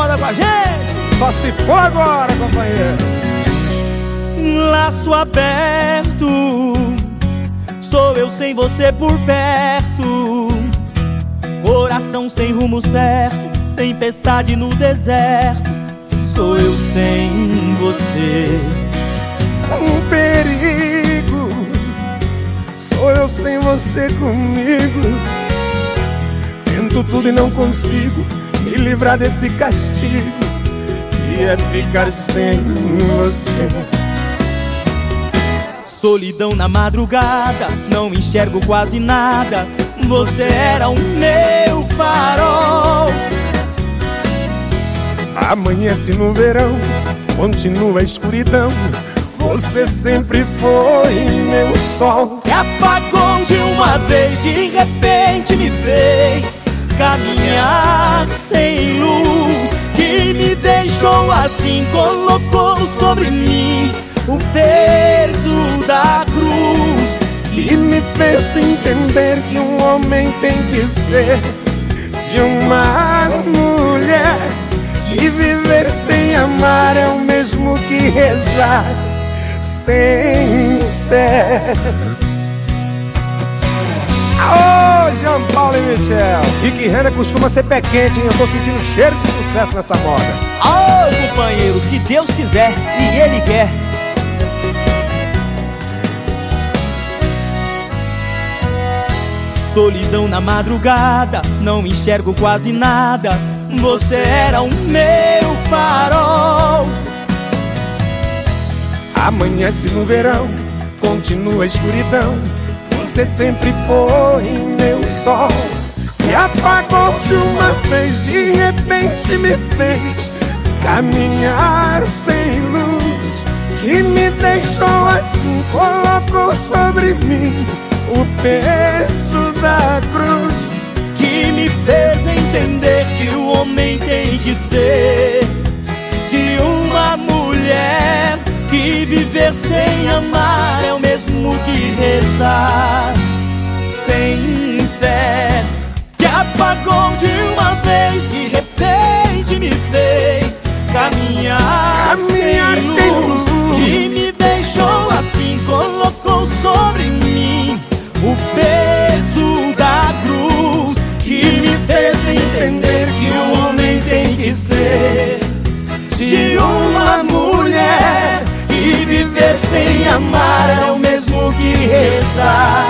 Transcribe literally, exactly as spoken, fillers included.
moda com a gente. Só se for agora, companheiro. Laço aberto, sou eu sem você por perto. Coração sem rumo certo, tempestade no deserto. Sou eu sem você. Um perigo, sou eu sem você comigo. Tento tudo e não consigo me livrar desse castigo, que é ficar sem você. Solidão na madrugada, não enxergo quase nada. Você era o meu farol. Amanhece no verão, continua a escuridão. Você sempre foi meu sol. Que apagou de uma vez, de repente me fez caminhar sem luz. Que me deixou assim, colocou sobre mim o peso da cruz. Que me fez entender que um homem tem que ser de uma mulher. Que viver sem amar é o mesmo que rezar sem fé. Aô, Jean Paulo e Michel. Rick Renner costuma ser pé quente, hein? Eu tô sentindo cheiro de sucesso nessa moda. Ô, companheiro, se Deus quiser e Ele quer. Solidão na madrugada, não enxergo quase nada. Você era o meu farol. Amanhece no verão, continua a escuridão. Você sempre foi meu sol. Que apagou de uma vez, de repente me fez caminhar sem luz. Que me deixou assim, colocou sobre mim o peso da cruz. Que me fez entender que o homem tem que ser de uma mulher. Que viver sem amar é o mesmo que rezar sem fé. Que apagou de uma vez, de repente me fez caminhar, caminhar sem, sem luz. luz. Que me deixou assim, colocou sobre mim o peso da cruz. Que me fez entender que o homem tem que ser de uma mulher. E viver sem amar é o mesmo que rezar